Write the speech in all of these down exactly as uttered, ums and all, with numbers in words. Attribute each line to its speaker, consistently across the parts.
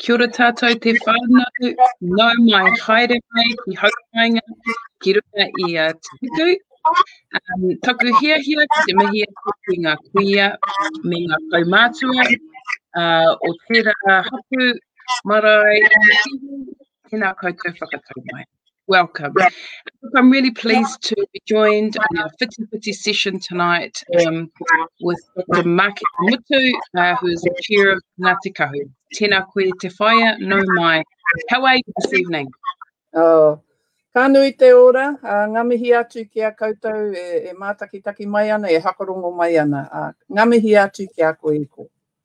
Speaker 1: Kia ora tātou te whānau, nau mai haere mai ki haumainga, ki runga i a tiku. Um, taku hia hia ki te mihi atu ki ngā kuia me ngā kaumātua, uh, o tērā hapu, marae, tēnā koutou whakatau mai. Welcome. Look, I'm really pleased to be joined in our Whiti Whiti session tonight um, with Doctor Maki Mutu, uh, who is the chair of Ngāti Kahu. Tēnā koe te whaia, no mai. How are you this evening?
Speaker 2: Oh, ka nui te ora, uh, ngā mihi atu ki a koutou e, e mātakitaki mai ana, e hakarongo mai ana. Uh, ngā mihi atu ki a koe iko.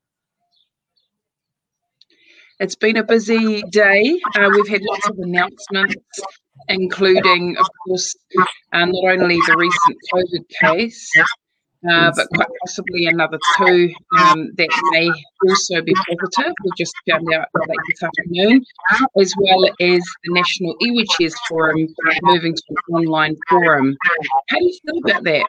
Speaker 1: It's been a busy day. Uh, we've had lots of announcements, including, of course, uh, not only the recent COVID case, uh, but quite possibly another two um, that may also be positive. We just found out late this afternoon, as well as the National Iwi Chairs Forum moving to an online forum. How do you feel about that?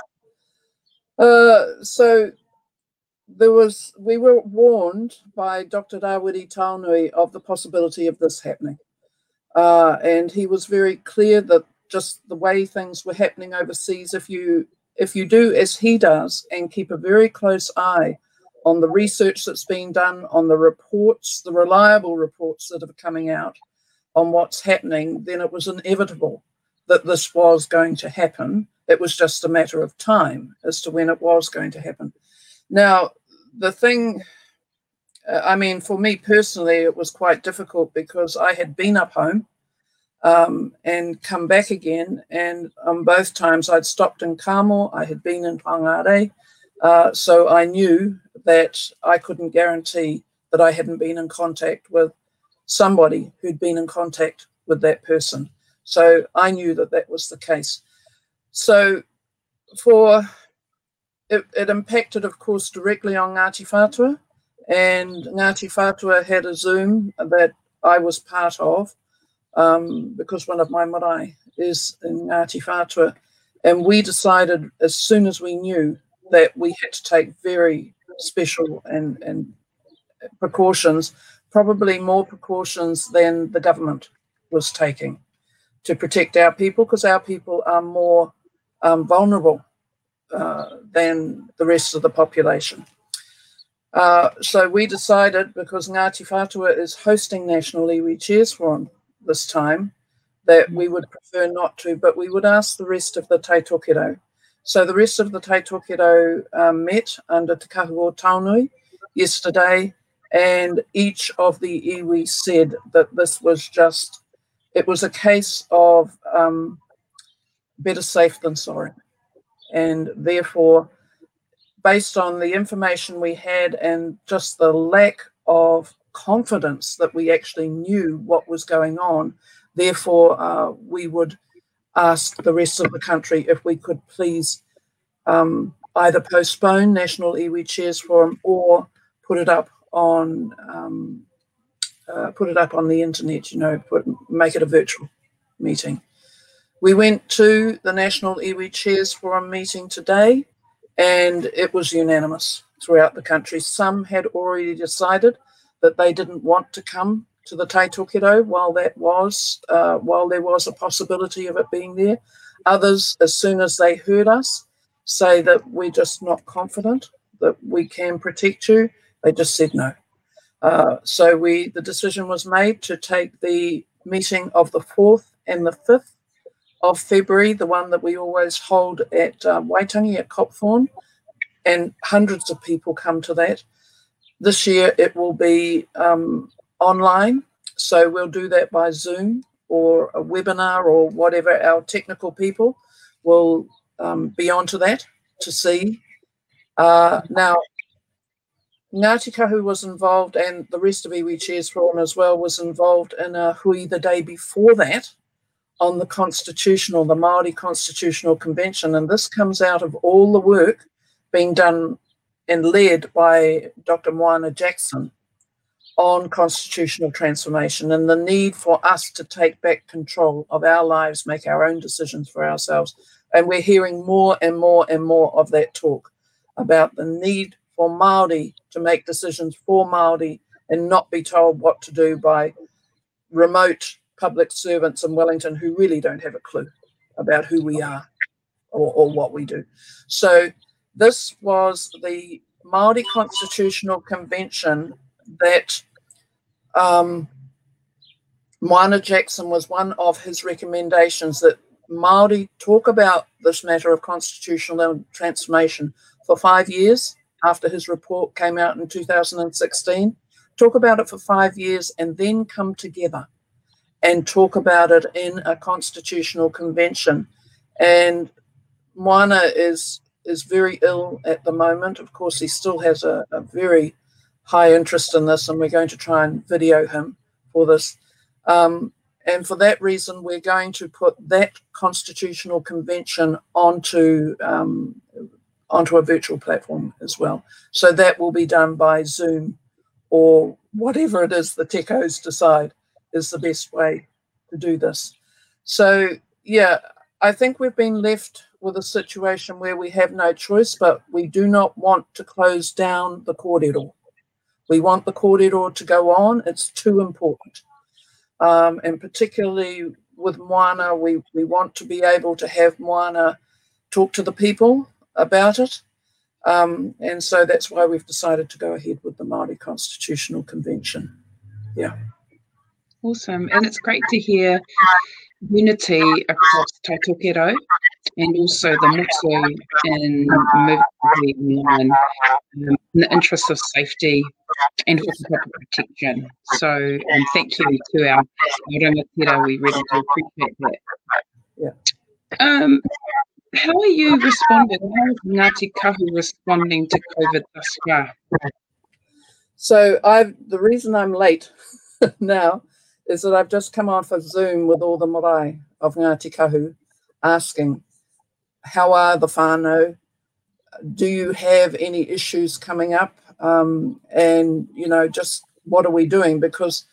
Speaker 2: Uh, so there was, we were warned by Doctor Rawiri Taunui of the possibility of this happening. Uh, and he was very clear that just the way things were happening overseas, if you if you do as he does and keep a very close eye on the research that's being done, on the reports, the reliable reports that are coming out on what's happening, then it was inevitable that this was going to happen. It was just a matter of time as to when it was going to happen. Now, the thing, uh, I mean, for me personally, it was quite difficult because I had been up home um, and come back again. And on both times I'd stopped in Kamo, I had been in Whangarei. Uh, so I knew that I couldn't guarantee that I hadn't been in contact with somebody who'd been in contact with that person. So I knew that that was the case. So for it, it impacted, of course, directly on Ngāti Whātua, and Ngāti Whātua had a Zoom that I was part of um, because one of my marae is in Ngāti Whātua, and we decided as soon as we knew that we had to take very special and, and precautions, probably more precautions than the government was taking to protect our people, because our people are more um, vulnerable uh, than the rest of the population. Uh, so we decided, because Ngāti Whātua is hosting National Iwi Chairs Forum this time, that we would prefer not to, but we would ask the rest of the Tai Tokiro. So the rest of the Tai Tokiro um, met under Te Kahu o Taunui yesterday, and each of the iwi said that this was just, it was a case of um, better safe than sorry. And therefore, based on the information we had and just the lack of confidence that we actually knew what was going on, therefore uh, we would ask the rest of the country if we could please um, either postpone National Iwi Chairs Forum or put it up on um, uh, put it up on the internet, you know, put, make it a virtual meeting. We went to the National Iwi Chairs Forum meeting today, and it was unanimous throughout the country. Some had already decided that they didn't want to come to the Tai Tokiro while that was, uh, while there was a possibility of it being there. Others, as soon as they heard us say that we're just not confident that we can protect you, they just said no. Uh, so we, the decision was made to take the meeting of the fourth and the fifth of February, the one that we always hold at uh, Waitangi at Copthorne, and hundreds of people come to that. This year it will be um, online, so we'll do that by Zoom or a webinar or whatever. Our technical people will um, be onto that to see. Uh, now, Ngāti Kahu was involved, and the rest of Iwi Chairs Forum as well was involved in a hui the day before that on the constitutional, the Māori Constitutional Convention, and this comes out of all the work being done and led by Doctor Moana Jackson on constitutional transformation and the need for us to take back control of our lives, make our own decisions for ourselves. And we're hearing more and more and more of that talk about the need for Māori to make decisions for Māori and not be told what to do by remote public servants in Wellington who really don't have a clue about who we are or, or what we do. So this was the Māori Constitutional Convention that um, Moana Jackson was one of his recommendations, that Māori talk about this matter of constitutional transformation for five years after his report came out in two thousand sixteen. Talk about it for five years and then come together and talk about it in a constitutional convention. And Moana is is very ill at the moment. Of course, he still has a, a very high interest in this, and we're going to try and video him for this. Um, and for that reason, we're going to put that constitutional convention onto um, onto a virtual platform as well. So that will be done by Zoom or whatever it is the techos decide is the best way to do this. So, yeah, I think we've been left with a situation where we have no choice, but we do not want to close down the kōrero. We want the kōrero to go on. It's too important. Um, and particularly with Moana, we, we want to be able to have Moana talk to the people about it. Um, and so that's why we've decided to go ahead with the Māori Constitutional Convention. Yeah.
Speaker 1: Awesome. And it's great to hear unity across Tai Tokero and also the motto in moving online um, in the interest of safety and for protection. So um, thank you to our rangatira. We really do appreciate that.
Speaker 2: Yeah.
Speaker 1: Um, how are you responding? How is Ngāti Kahu responding to COVID thus far?
Speaker 2: So I've the reason I'm late now is that I've just come off a Zoom with all the marae of Ngāti Kahu asking, how are the whānau? Do you have any issues coming up? Um, and, you know, just what are we doing? Because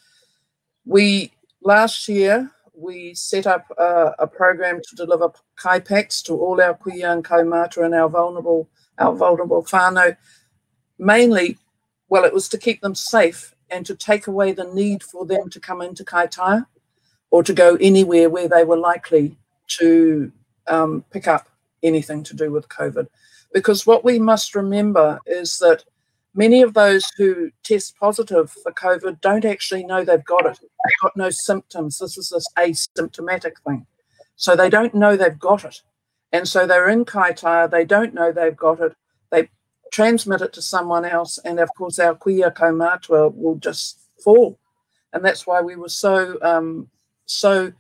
Speaker 2: we, last year, we set up a, a program to deliver kai packs to all our kuia and kaumātua and our vulnerable, our vulnerable whānau. Mainly, well, it was to keep them safe and to take away the need for them to come into Kaitaia or to go anywhere where they were likely to um, pick up anything to do with COVID. Because what we must remember is that many of those who test positive for COVID don't actually know they've got it. They've got no symptoms. This is this asymptomatic thing. So they don't know they've got it. And so they're in Kaitaia, they don't know they've got it. They transmit it to someone else, and of course our kuia kaumātua will just fall. And that's why we were so um, so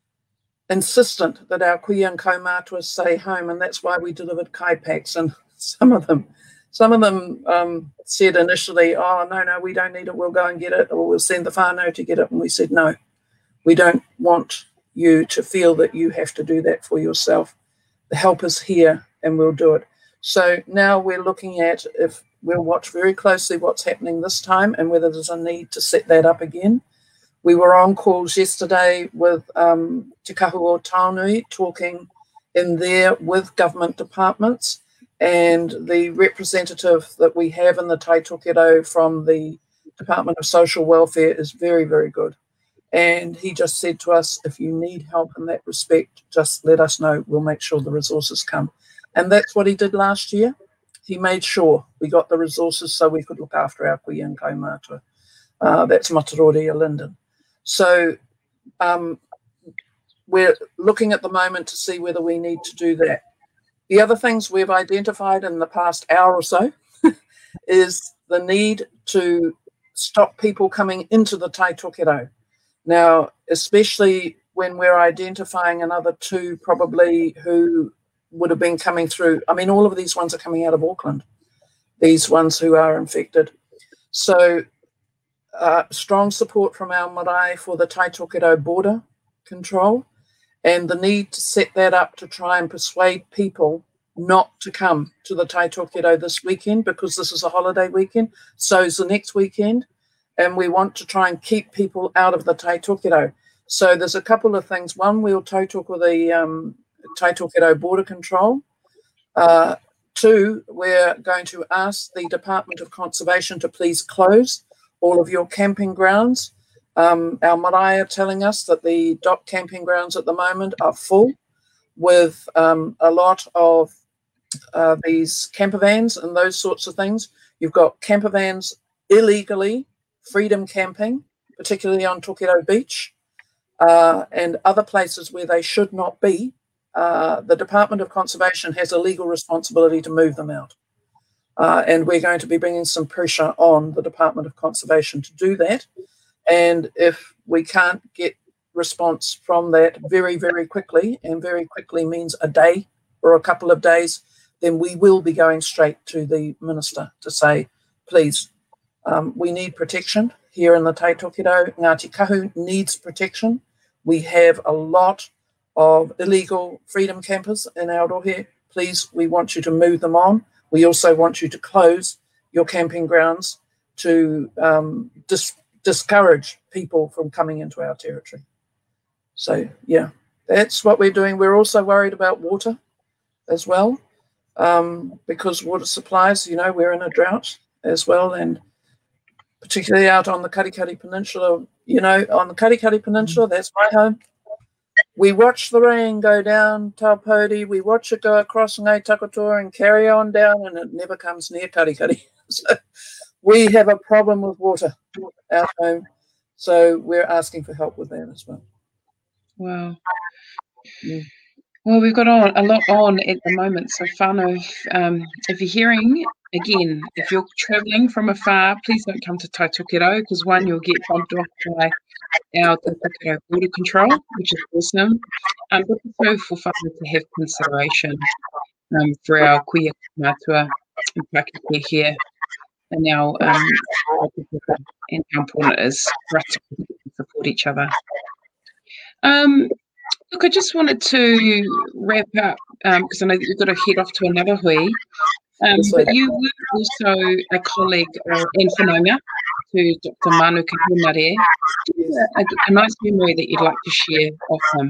Speaker 2: insistent that our kuia and kaumātua stay home, and that's why we delivered kai packs. And some of them some of them um, said initially, oh, no, no, we don't need it, we'll go and get it, or we'll send the whānau to get it. And we said, no, we don't want you to feel that you have to do that for yourself. The help is here, and we'll do it. So now we're looking at if we'll watch very closely what's happening this time and whether there's a need to set that up again. We were on calls yesterday with um, Te Kahu o Taonui talking in there with government departments, and the representative that we have in the Tai Tokero from the Department of Social Welfare is very, very good. And he just said to us, if you need help in that respect, just let us know. We'll make sure the resources come. And that's what he did last year. He made sure we got the resources so we could look after our kuia and kaumātua. Uh, that's Mataroria Linden. So um, we're looking at the moment to see whether we need to do that. The other things we've identified in the past hour or so is the need to stop people coming into the Tai Tokero. Now, especially when we're identifying another two probably who would have been coming through. I mean, all of these ones are coming out of Auckland, these ones who are infected. So uh, strong support from our marae for the Tai Tokero border control and the need to set that up to try and persuade people not to come to the Tai Tokero this weekend because this is a holiday weekend. So is the next weekend. And we want to try and keep people out of the Tai Tokero. So there's a couple of things. One, we'll tautoko the um, Tai Tokero border control. Uh, two, we're going to ask the Department of Conservation to please close all of your camping grounds. Um, our marae are telling us that the dock camping grounds at the moment are full with um, a lot of uh, these camper vans and those sorts of things. You've got camper vans illegally freedom camping, particularly on Tokelau Beach uh, and other places where they should not be. Uh, the Department of Conservation has a legal responsibility to move them out. Uh, and we're going to be bringing some pressure on the Department of Conservation to do that. And if we can't get response from that very, very quickly, and very quickly means a day or a couple of days, then we will be going straight to the Minister to say, please, um, we need protection here in the Te Tokerau. Ngāti Kahu needs protection. We have a lot of illegal freedom campers in our rohe. Please, we want you to move them on. We also want you to close your camping grounds to um, dis- discourage people from coming into our territory. So, yeah, that's what we're doing. We're also worried about water as well, um, because water supplies, you know, we're in a drought as well, and particularly out on the Karikari Peninsula, you know, on the Karikari Peninsula, that's my home. We watch the rain go down Taupōuri, we watch it go across Ngai Takatoa and carry on down, and it never comes near Karikari. So we have a problem with water out home, so we're asking for help with that as well.
Speaker 1: Wow.
Speaker 2: Mm.
Speaker 1: Well, we've got on, a lot on at the moment, so whānau, um, if you're hearing, again, if you're travelling from afar, please don't come to Tai Tokerau, because one, you'll get bumped off by our Te Tokerau Border Control, which is awesome, um, but also for whānau to have consideration um, for our kuia mātua and Pākehā here, and now um, and how important it is for us to support each other. Um, look, I just wanted to wrap up because um, I know that you've got to head off to another hui. Um, but you were also a colleague or and whanaunga to Doctor Manuka Humare. A, a nice memory that you'd like to share of him.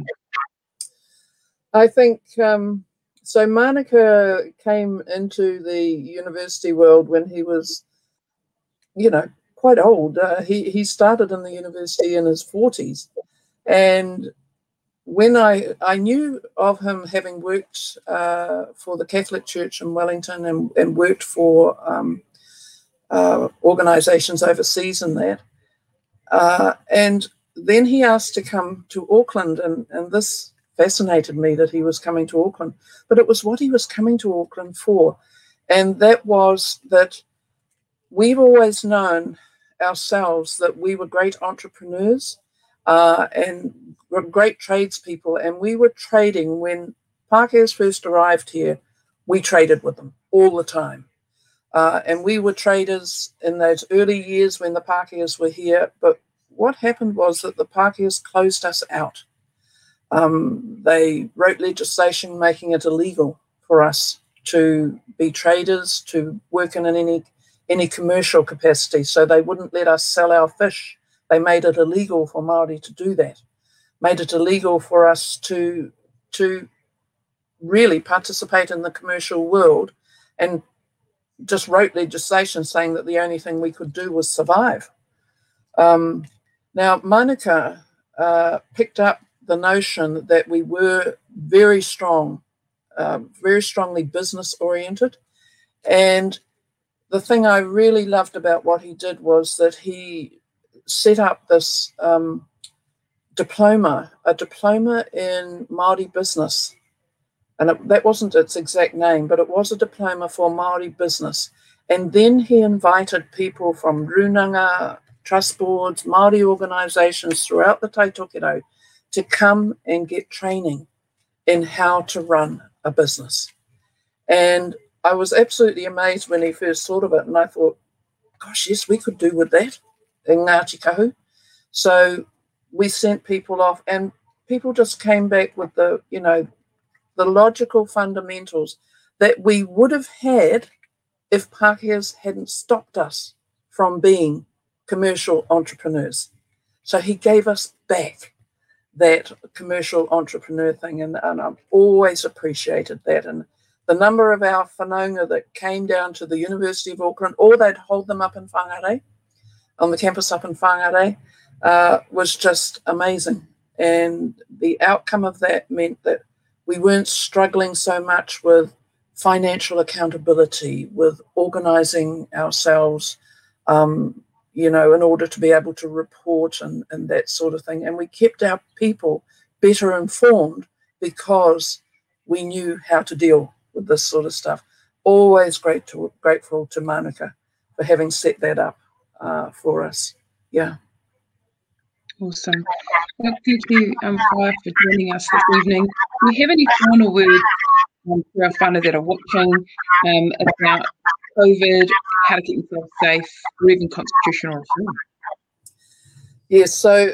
Speaker 2: I think um, so. Manuka came into the university world when he was, you know, quite old. Uh, he he started in the university in his forties, and when I I knew of him having worked uh, for the Catholic Church in Wellington and, and worked for um, uh, organisations overseas and that, uh, and then he asked to come to Auckland, and, and this fascinated me that he was coming to Auckland, but it was what he was coming to Auckland for, and that was that we've always known ourselves that we were great entrepreneurs uh, and were great tradespeople, and we were trading when Pākehās first arrived here. We traded with them all the time, uh, and we were traders in those early years when the Pākehās were here. But what happened was that the Pākehās closed us out. Um, they wrote legislation making it illegal for us to be traders, to work in any any commercial capacity. So they wouldn't let us sell our fish. They made it illegal for Māori to do that. Made it illegal for us to to really participate in the commercial world, and just wrote legislation saying that the only thing we could do was survive. Um, now, Manuka uh, picked up the notion that we were very strong, uh, very strongly business-oriented. And the thing I really loved about what he did was that he set up this um, diploma, a diploma in Māori business. And it, that wasn't its exact name, but it was a diploma for Māori business. And then he invited people from Runanga, trust boards, Māori organisations throughout the Tai Tokerau to come and get training in how to run a business. And I was absolutely amazed when he first thought of it, and I thought, gosh, yes, we could do with that in Ngāti Kahu. So we sent people off, and people just came back with the, you know, the logical fundamentals that we would have had if Pākehās hadn't stopped us from being commercial entrepreneurs. So he gave us back that commercial entrepreneur thing, and, and I've always appreciated that. And the number of our whanaunga that came down to the University of Auckland, or they'd hold them up in whangare, on the campus up in Whangarei uh, was just amazing. And the outcome of that meant that we weren't struggling so much with financial accountability, with organising ourselves, um, you know, in order to be able to report and, and that sort of thing. And we kept our people better informed because we knew how to deal with this sort of stuff. Always great to, grateful to Manuka for having set that up uh, for us. Yeah.
Speaker 1: Awesome. Well, thank you, um, Whaia, for joining us this evening. Do you have any final words um, for our whānau that are watching um, about COVID, how to keep yourself safe, or even constitutional reform?
Speaker 2: Yes, so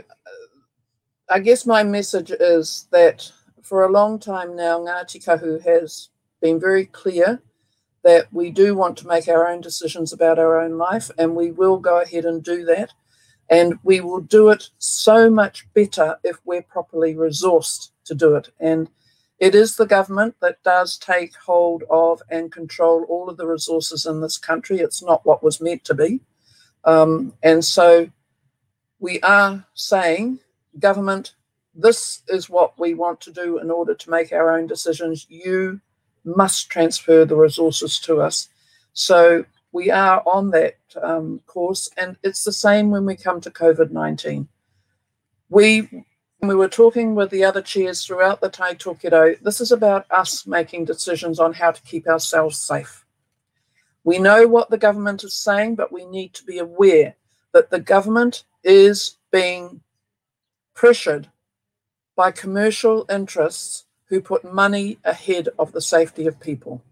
Speaker 2: I guess my message is that for a long time now, Ngāti Kahu has been very clear that we do want to make our own decisions about our own life, and we will go ahead and do that. And we will do it so much better if we're properly resourced to do it. And it is the government that does take hold of and control all of the resources in this country. It's not what was meant to be. Um, and so we are saying, government, this is what we want to do in order to make our own decisions. You must transfer the resources to us. So we are on that um, course, and it's the same when we come to COVID nineteen. We, we were talking with the other chairs throughout the Tai Tokerau. This is about us making decisions on how to keep ourselves safe. We know what the government is saying, but we need to be aware that the government is being pressured by commercial interests who put money ahead of the safety of people.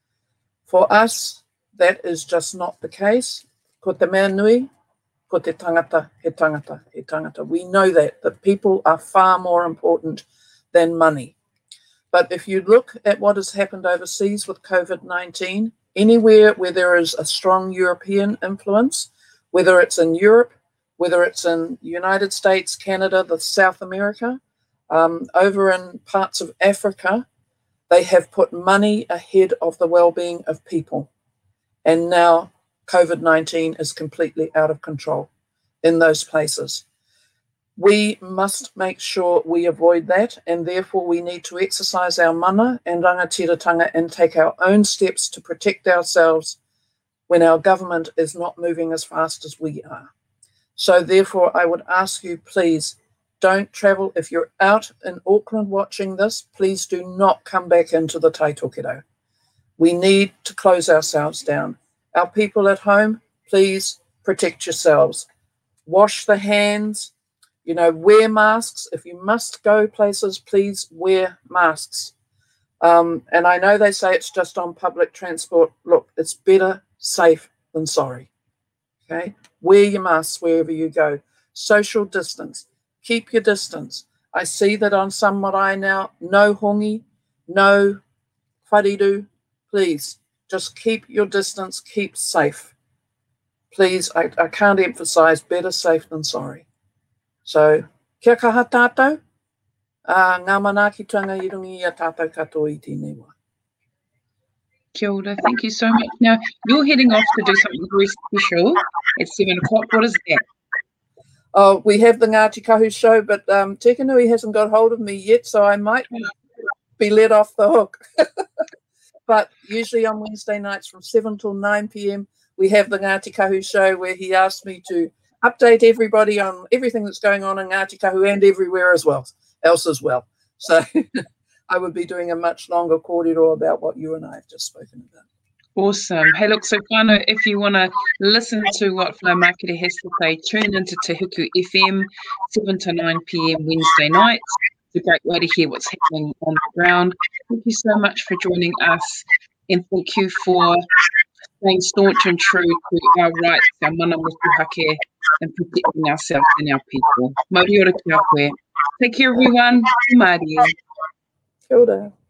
Speaker 2: For us, that is just not the case. Ko te mea nui, ko te tangata, he tangata, he tangata. We know that, that people are far more important than money. But if you look at what has happened overseas with COVID nineteen, anywhere where there is a strong European influence, whether it's in Europe, whether it's in the United States, Canada, the South America, um, over in parts of Africa, they have put money ahead of the well-being of people. And now COVID nineteen is completely out of control in those places. We must make sure we avoid that, and therefore we need to exercise our mana and rangatiratanga and take our own steps to protect ourselves when our government is not moving as fast as we are. So therefore I would ask you, please, don't travel. If you're out in Auckland watching this, please do not come back into the Tai Tokerau. We need to close ourselves down. Our people at home, please protect yourselves. Wash the hands, you know, wear masks. If you must go places, please wear masks. Um, and I know they say it's just on public transport. Look, it's better safe than sorry. Okay? Wear your masks wherever you go. Social distance. Keep your distance. I see that on some marae now, no hongi, no whariru. Please, just keep your distance, keep safe. Please, I, I can't emphasize better safe than sorry. So, kia kaha tātou, uh, ngā manaakitanga i rungi i a tātou katoa i tēnei wā.
Speaker 1: Kia ora, thank you so much. Now, you're heading off to do something very special at seven o'clock. What is that?
Speaker 2: Oh, we have the Ngāti Kahu show, but um, Te Kanui hasn't got hold of me yet, so I might be let off the hook. But usually on Wednesday nights from seven till nine p m, we have the Ngāti Kahu show where he asked me to update everybody on everything that's going on in Ngāti Kahu and everywhere as well, else as well. So I would be doing a much longer kōrero about what you and I have just spoken about.
Speaker 1: Awesome. Hey, look, so whānau, if you want to listen to what Flow Marketer has to say, tune into Te Huku F M, seven to nine p m Wednesday nights. It's a great way to hear what's happening on the ground. Thank you so much for joining us, and thank you for staying staunch and true to our rights, our mana motuhake, and protecting ourselves and our people. Moriora kia koe. Take care, everyone. Mārie.
Speaker 2: Kia ora.